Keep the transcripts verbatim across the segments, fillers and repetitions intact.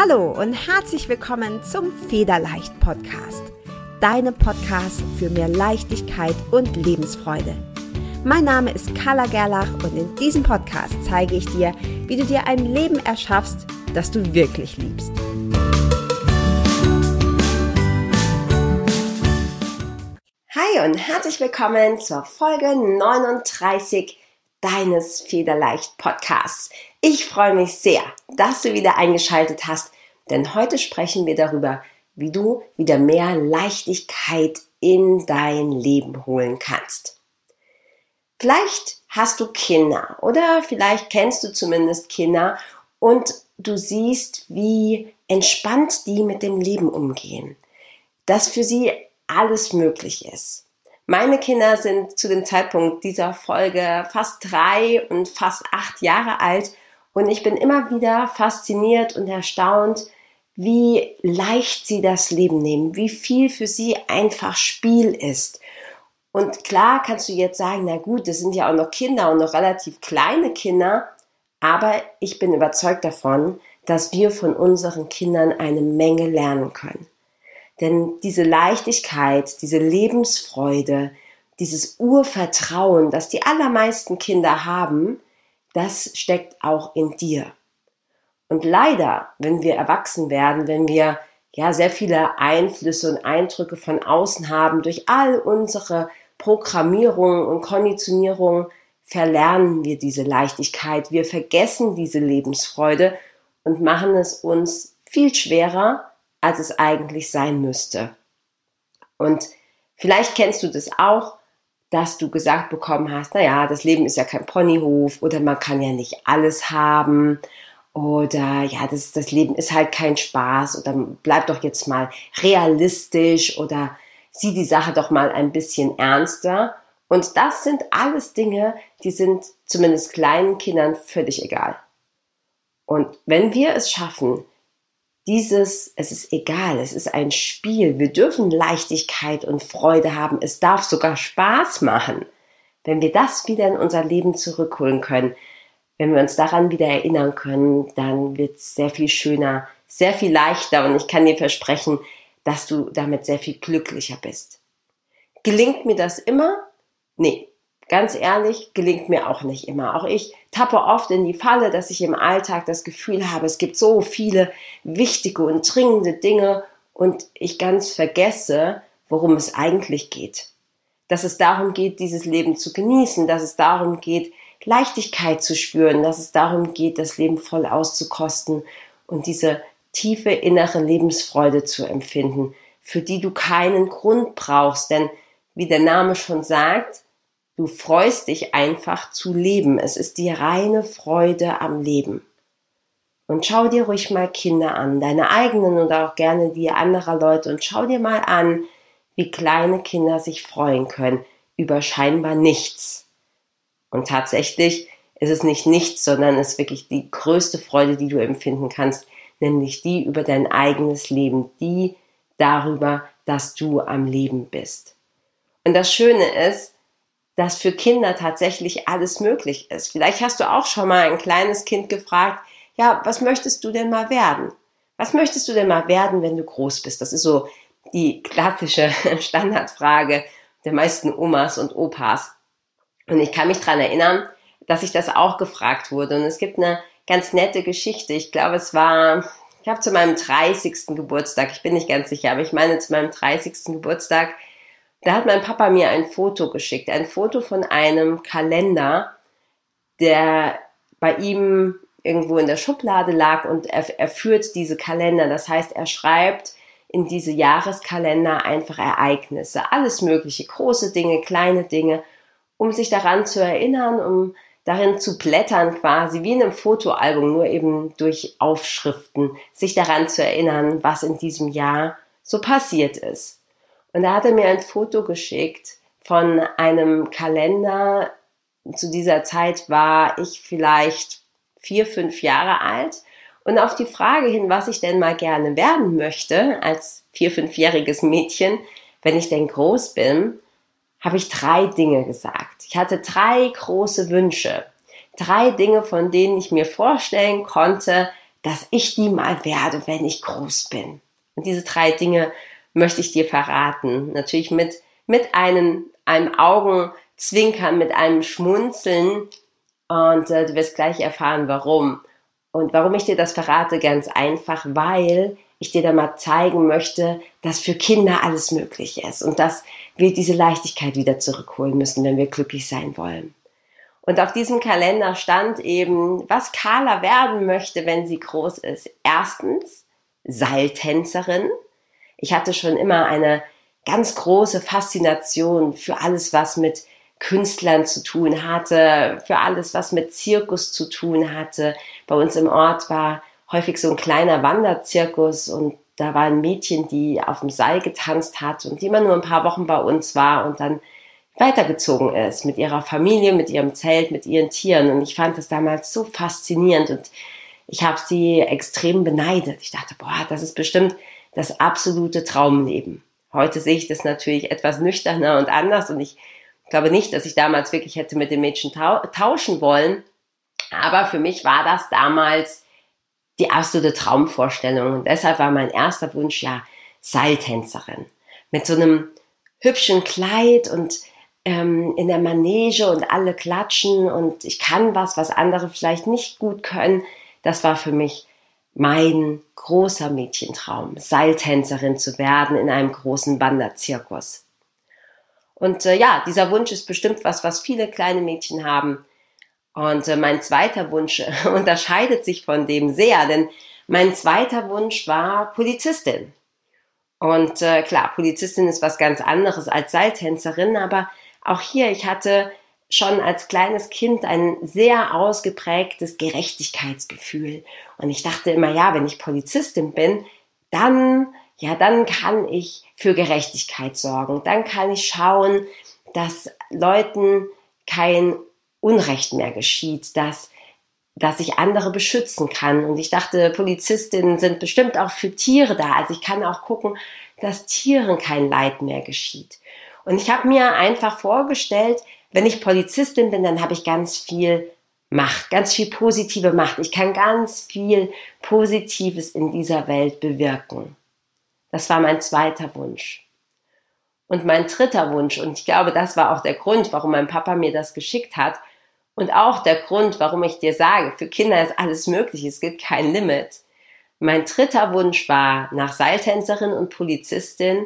Hallo und herzlich willkommen zum Federleicht Podcast, deinem Podcast für mehr Leichtigkeit und Lebensfreude. Mein Name ist Carla Gerlach und in diesem Podcast zeige ich dir, wie du dir ein Leben erschaffst, das du wirklich liebst. Hi und herzlich willkommen zur Folge neununddreißig deines Federleicht Podcasts. Ich freue mich sehr, dass du wieder eingeschaltet hast, denn heute sprechen wir darüber, wie du wieder mehr Leichtigkeit in dein Leben holen kannst. Vielleicht hast du Kinder oder vielleicht kennst du zumindest Kinder und du siehst, wie entspannt die mit dem Leben umgehen, dass für sie alles möglich ist. Meine Kinder sind zu dem Zeitpunkt dieser Folge fast drei und fast acht Jahre alt und ich bin immer wieder fasziniert und erstaunt, wie leicht sie das Leben nehmen, wie viel für sie einfach Spiel ist. Und klar kannst du jetzt sagen, na gut, das sind ja auch noch Kinder und noch relativ kleine Kinder, aber ich bin überzeugt davon, dass wir von unseren Kindern eine Menge lernen können. Denn diese Leichtigkeit, diese Lebensfreude, dieses Urvertrauen, das die allermeisten Kinder haben, das steckt auch in dir. Und leider, wenn wir erwachsen werden, wenn wir ja sehr viele Einflüsse und Eindrücke von außen haben, durch all unsere Programmierung und Konditionierung, verlernen wir diese Leichtigkeit, wir vergessen diese Lebensfreude und machen es uns viel schwerer, als es eigentlich sein müsste. Und vielleicht kennst du das auch, dass du gesagt bekommen hast, naja, das Leben ist ja kein Ponyhof oder man kann ja nicht alles haben oder ja, das, das Leben ist halt kein Spaß oder bleib doch jetzt mal realistisch oder sieh die Sache doch mal ein bisschen ernster. Und das sind alles Dinge, die sind zumindest kleinen Kindern völlig egal. Und wenn wir es schaffen, Dieses, es ist egal, es ist ein Spiel. Wir dürfen Leichtigkeit und Freude haben. Es darf sogar Spaß machen. Wenn wir das wieder in unser Leben zurückholen können, wenn wir uns daran wieder erinnern können, dann wird es sehr viel schöner, sehr viel leichter und ich kann dir versprechen, dass du damit sehr viel glücklicher bist. Gelingt mir das immer? Nee. Ganz ehrlich, gelingt mir auch nicht immer. Auch ich tappe oft in die Falle, dass ich im Alltag das Gefühl habe, es gibt so viele wichtige und dringende Dinge und ich ganz vergesse, worum es eigentlich geht. Dass es darum geht, dieses Leben zu genießen, dass es darum geht, Leichtigkeit zu spüren, dass es darum geht, das Leben voll auszukosten und diese tiefe innere Lebensfreude zu empfinden, für die du keinen Grund brauchst. Denn wie der Name schon sagt, du freust dich einfach zu leben. Es ist die reine Freude am Leben. Und schau dir ruhig mal Kinder an, deine eigenen oder auch gerne die anderer Leute und schau dir mal an, wie kleine Kinder sich freuen können über scheinbar nichts. Und tatsächlich ist es nicht nichts, sondern es ist wirklich die größte Freude, die du empfinden kannst, nämlich die über dein eigenes Leben, die darüber, dass du am Leben bist. Und das Schöne ist, dass für Kinder tatsächlich alles möglich ist. Vielleicht hast du auch schon mal ein kleines Kind gefragt, ja, was möchtest du denn mal werden? Was möchtest du denn mal werden, wenn du groß bist? Das ist so die klassische Standardfrage der meisten Omas und Opas. Und ich kann mich daran erinnern, dass ich das auch gefragt wurde. Und es gibt eine ganz nette Geschichte. Ich glaube, es war, ich habe zu meinem dreißigsten Geburtstag, ich bin nicht ganz sicher, aber ich meine zu meinem dreißigsten Geburtstag, da hat mein Papa mir ein Foto geschickt, ein Foto von einem Kalender, der bei ihm irgendwo in der Schublade lag und er, er führt diese Kalender. Das heißt, er schreibt in diese Jahreskalender einfach Ereignisse, alles mögliche, große Dinge, kleine Dinge, um sich daran zu erinnern, um darin zu blättern quasi, wie in einem Fotoalbum, nur eben durch Aufschriften, sich daran zu erinnern, was in diesem Jahr so passiert ist. Und da hat er mir ein Foto geschickt von einem Kalender. Zu dieser Zeit war ich vielleicht vier, fünf Jahre alt. Und auf die Frage hin, was ich denn mal gerne werden möchte, als vier-, fünfjähriges Mädchen, wenn ich denn groß bin, habe ich drei Dinge gesagt. Ich hatte drei große Wünsche. Drei Dinge, von denen ich mir vorstellen konnte, dass ich die mal werde, wenn ich groß bin. Und diese drei Dinge möchte ich dir verraten. Natürlich mit, mit einem, einem Augenzwinkern, mit einem Schmunzeln. Und äh, du wirst gleich erfahren, warum. Und warum ich dir das verrate, ganz einfach, weil ich dir da mal zeigen möchte, dass für Kinder alles möglich ist und dass wir diese Leichtigkeit wieder zurückholen müssen, wenn wir glücklich sein wollen. Und auf diesem Kalender stand eben, was Carla werden möchte, wenn sie groß ist. Erstens, Seiltänzerin. Ich hatte schon immer eine ganz große Faszination für alles, was mit Künstlern zu tun hatte, für alles, was mit Zirkus zu tun hatte. Bei uns im Ort war häufig so ein kleiner Wanderzirkus und da war ein Mädchen, die auf dem Seil getanzt hat und die immer nur ein paar Wochen bei uns war und dann weitergezogen ist mit ihrer Familie, mit ihrem Zelt, mit ihren Tieren. Und ich fand das damals so faszinierend und ich habe sie extrem beneidet. Ich dachte, boah, das ist bestimmt das absolute Traumleben. Heute sehe ich das natürlich etwas nüchterner und anders und ich Ich glaube nicht, dass ich damals wirklich hätte mit dem Mädchen tau- tauschen wollen, aber für mich war das damals die absolute Traumvorstellung und deshalb war mein erster Wunsch ja Seiltänzerin. Mit so einem hübschen Kleid und ähm, in der Manege und alle klatschen und ich kann was, was andere vielleicht nicht gut können. Das war für mich mein großer Mädchentraum, Seiltänzerin zu werden in einem großen Wanderzirkus. Und äh, ja, dieser Wunsch ist bestimmt was, was viele kleine Mädchen haben. Und äh, mein zweiter Wunsch äh, unterscheidet sich von dem sehr, denn mein zweiter Wunsch war Polizistin. Und äh, klar, Polizistin ist was ganz anderes als Seiltänzerin, aber auch hier, ich hatte schon als kleines Kind ein sehr ausgeprägtes Gerechtigkeitsgefühl. Und ich dachte immer, ja, wenn ich Polizistin bin, dann ja, dann kann ich für Gerechtigkeit sorgen. Dann kann ich schauen, dass Leuten kein Unrecht mehr geschieht, dass, dass ich andere beschützen kann. Und ich dachte, Polizistinnen sind bestimmt auch für Tiere da. Also ich kann auch gucken, dass Tieren kein Leid mehr geschieht. Und ich habe mir einfach vorgestellt, wenn ich Polizistin bin, dann habe ich ganz viel Macht, ganz viel positive Macht. Ich kann ganz viel Positives in dieser Welt bewirken. Das war mein zweiter Wunsch. Und mein dritter Wunsch, und ich glaube, das war auch der Grund, warum mein Papa mir das geschickt hat und auch der Grund, warum ich dir sage, für Kinder ist alles möglich, es gibt kein Limit. Mein dritter Wunsch war nach Seiltänzerin und Polizistin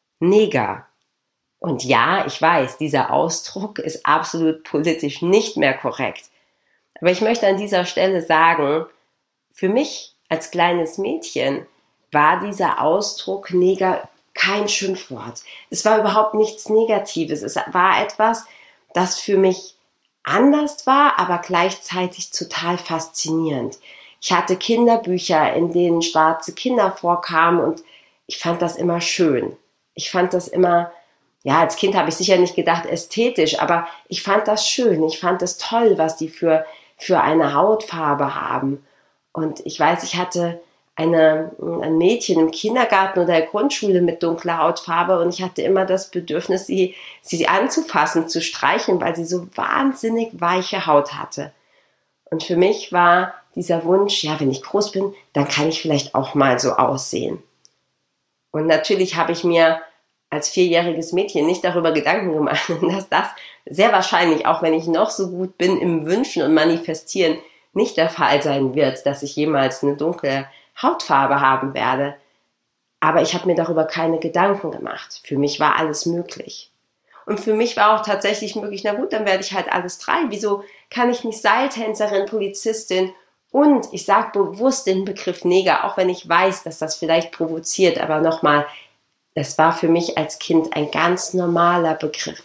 Neger. Und ja, ich weiß, dieser Ausdruck ist absolut politisch nicht mehr korrekt. Aber ich möchte an dieser Stelle sagen, für mich als kleines Mädchen war dieser Ausdruck Neger kein Schimpfwort. Es war überhaupt nichts Negatives. Es war etwas, das für mich anders war, aber gleichzeitig total faszinierend. Ich hatte Kinderbücher, in denen schwarze Kinder vorkamen und ich fand das immer schön. Ich fand das immer, ja, als Kind habe ich sicher nicht gedacht ästhetisch, aber ich fand das schön. Ich fand es toll, was die für, für eine Hautfarbe haben. Und ich weiß, ich hatte Eine, ein Mädchen im Kindergarten oder der Grundschule mit dunkler Hautfarbe und ich hatte immer das Bedürfnis, sie, sie anzufassen, zu streicheln, weil sie so wahnsinnig weiche Haut hatte. Und für mich war dieser Wunsch, ja, wenn ich groß bin, dann kann ich vielleicht auch mal so aussehen. Und natürlich habe ich mir als vierjähriges Mädchen nicht darüber Gedanken gemacht, dass das sehr wahrscheinlich, auch wenn ich noch so gut bin im Wünschen und Manifestieren, nicht der Fall sein wird, dass ich jemals eine dunkle Hautfarbe haben werde. Aber ich habe mir darüber keine Gedanken gemacht. Für mich war alles möglich. Und für mich war auch tatsächlich möglich, na gut, dann werde ich halt alles drei. Wieso kann ich nicht Seiltänzerin, Polizistin und ich sage bewusst den Begriff Neger, auch wenn ich weiß, dass das vielleicht provoziert, aber nochmal, es war für mich als Kind ein ganz normaler Begriff.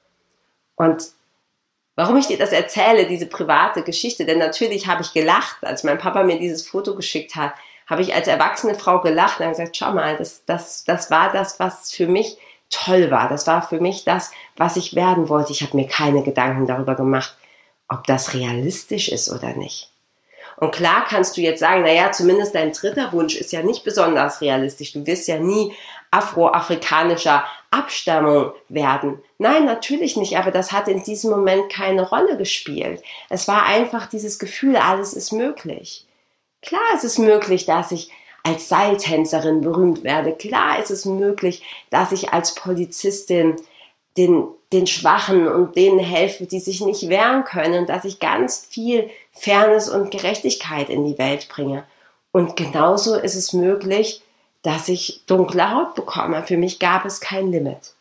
Und warum ich dir das erzähle, diese private Geschichte, denn natürlich habe ich gelacht, als mein Papa mir dieses Foto geschickt hat, habe ich als erwachsene Frau gelacht und habe gesagt, schau mal, das, das, das war das, was für mich toll war. Das war für mich das, was ich werden wollte. Ich habe mir keine Gedanken darüber gemacht, ob das realistisch ist oder nicht. Und klar kannst du jetzt sagen, naja, zumindest dein dritter Wunsch ist ja nicht besonders realistisch. Du wirst ja nie afroafrikanischer Abstammung werden. Nein, natürlich nicht, aber das hat in diesem Moment keine Rolle gespielt. Es war einfach dieses Gefühl, alles ist möglich. Klar ist es möglich, dass ich als Seiltänzerin berühmt werde. Klar ist es möglich, dass ich als Polizistin den, den Schwachen und denen helfe, die sich nicht wehren können, und dass ich ganz viel Fairness und Gerechtigkeit in die Welt bringe. Und genauso ist es möglich, dass ich dunkle Haut bekomme. Für mich gab es kein Limit.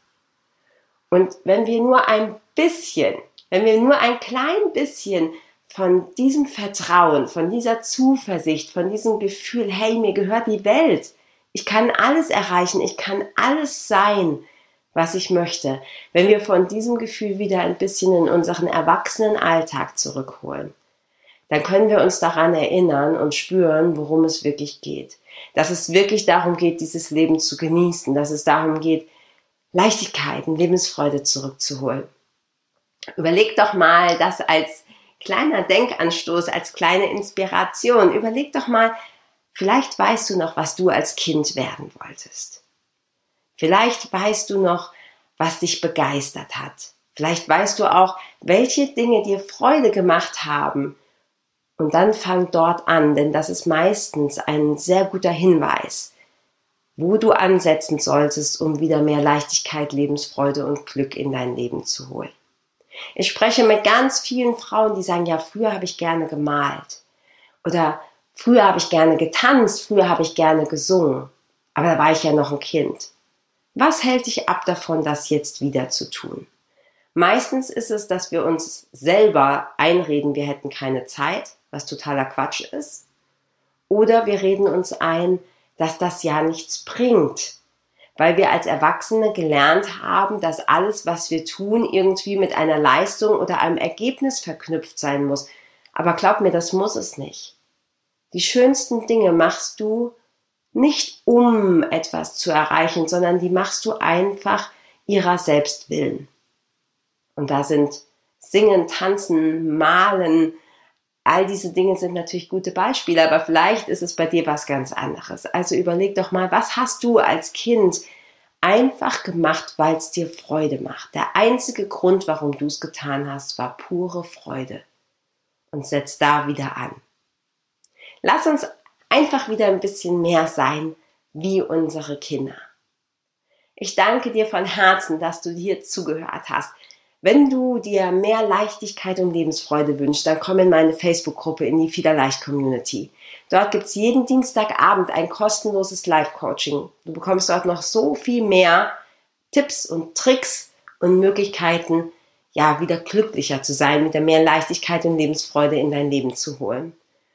Und wenn wir nur ein bisschen, wenn wir nur ein klein bisschen von diesem Vertrauen, von dieser Zuversicht, von diesem Gefühl, hey, mir gehört die Welt, ich kann alles erreichen, ich kann alles sein, was ich möchte, wenn wir von diesem Gefühl wieder ein bisschen in unseren Erwachsenenalltag zurückholen, dann können wir uns daran erinnern und spüren, worum es wirklich geht. Dass es wirklich darum geht, dieses Leben zu genießen, dass es darum geht, Leichtigkeit und Lebensfreude zurückzuholen. Überleg doch mal das als kleiner Denkanstoß, als kleine Inspiration. Überleg doch mal, vielleicht weißt du noch, was du als Kind werden wolltest. Vielleicht weißt du noch, was dich begeistert hat. Vielleicht weißt du auch, welche Dinge dir Freude gemacht haben. Und dann fang dort an, denn das ist meistens ein sehr guter Hinweis, wo du ansetzen solltest, um wieder mehr Leichtigkeit, Lebensfreude und Glück in dein Leben zu holen. Ich spreche mit ganz vielen Frauen, die sagen, ja, früher habe ich gerne gemalt oder früher habe ich gerne getanzt, früher habe ich gerne gesungen, aber da war ich ja noch ein Kind. Was hält dich ab davon, das jetzt wieder zu tun? Meistens ist es, dass wir uns selber einreden, wir hätten keine Zeit, was totaler Quatsch ist, oder wir reden uns ein, dass das ja nichts bringt, weil wir als Erwachsene gelernt haben, dass alles, was wir tun, irgendwie mit einer Leistung oder einem Ergebnis verknüpft sein muss. Aber glaub mir, das muss es nicht. Die schönsten Dinge machst du nicht, um etwas zu erreichen, sondern die machst du einfach ihrer selbst willen. Und da sind Singen, Tanzen, Malen, all diese Dinge sind natürlich gute Beispiele, aber vielleicht ist es bei dir was ganz anderes. Also überleg doch mal, was hast du als Kind einfach gemacht, weil es dir Freude macht? Der einzige Grund, warum du es getan hast, war pure Freude. Und setz da wieder an. Lass uns einfach wieder ein bisschen mehr sein wie unsere Kinder. Ich danke dir von Herzen, dass du hier zugehört hast. Wenn du dir mehr Leichtigkeit und Lebensfreude wünschst, dann komm in meine Facebook-Gruppe, in die Fiederleicht-Community. Dort gibt's jeden Dienstagabend ein kostenloses Live-Coaching. Du bekommst dort noch so viel mehr Tipps und Tricks und Möglichkeiten, ja, wieder glücklicher zu sein, wieder mehr Leichtigkeit und Lebensfreude in dein Leben zu holen.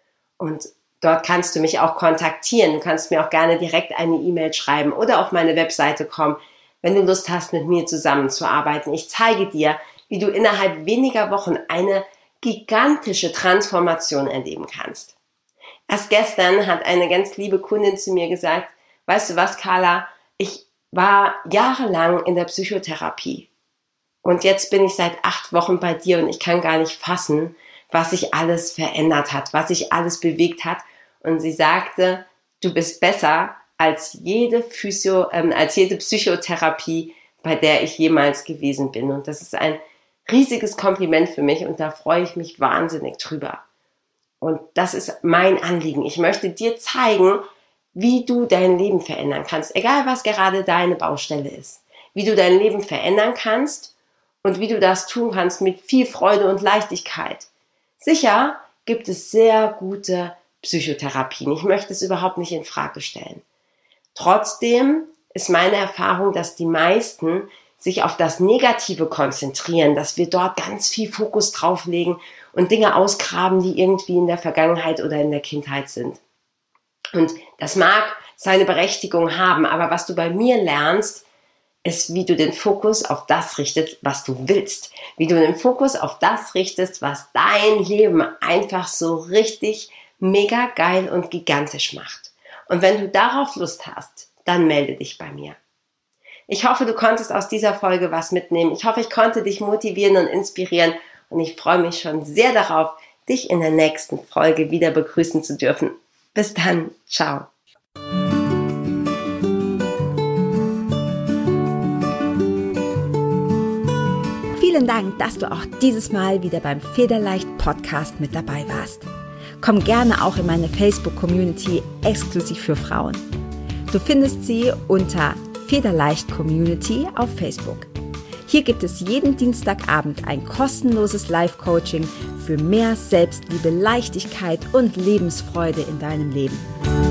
Und dort kannst du mich auch kontaktieren. Du kannst mir auch gerne direkt eine E-Mail schreiben oder auf meine Webseite kommen, wenn du Lust hast, mit mir zusammenzuarbeiten. Ich zeige dir, wie du innerhalb weniger Wochen eine gigantische Transformation erleben kannst. Erst gestern hat eine ganz liebe Kundin zu mir gesagt, weißt du was, Carla, ich war jahrelang in der Psychotherapie und jetzt bin ich seit acht Wochen bei dir und ich kann gar nicht fassen, was sich alles verändert hat, was sich alles bewegt hat. Und sie sagte, du bist besser als jede Physio, ähm, als jede Psychotherapie, bei der ich jemals gewesen bin. Und das ist ein riesiges Kompliment für mich und da freue ich mich wahnsinnig drüber. Und das ist mein Anliegen. Ich möchte dir zeigen, wie du dein Leben verändern kannst, egal was gerade deine Baustelle ist. Wie du dein Leben verändern kannst und wie du das tun kannst mit viel Freude und Leichtigkeit. Sicher gibt es sehr gute Psychotherapien. Ich möchte es überhaupt nicht in Frage stellen. Trotzdem ist meine Erfahrung, dass die meisten sich auf das Negative konzentrieren, dass wir dort ganz viel Fokus drauflegen und Dinge ausgraben, die irgendwie in der Vergangenheit oder in der Kindheit sind. Und das mag seine Berechtigung haben, aber was du bei mir lernst, ist, wie du den Fokus auf das richtest, was du willst. Wie du den Fokus auf das richtest, was dein Leben einfach so richtig mega geil und gigantisch macht. Und wenn du darauf Lust hast, dann melde dich bei mir. Ich hoffe, du konntest aus dieser Folge was mitnehmen. Ich hoffe, ich konnte dich motivieren und inspirieren. Und ich freue mich schon sehr darauf, dich in der nächsten Folge wieder begrüßen zu dürfen. Bis dann. Ciao. Vielen Dank, dass du auch dieses Mal wieder beim Federleicht Podcast mit dabei warst. Komm gerne auch in meine Facebook-Community exklusiv für Frauen. Du findest sie unter Federleicht Community auf Facebook. Hier gibt es jeden Dienstagabend ein kostenloses Live-Coaching für mehr Selbstliebe, Leichtigkeit und Lebensfreude in deinem Leben.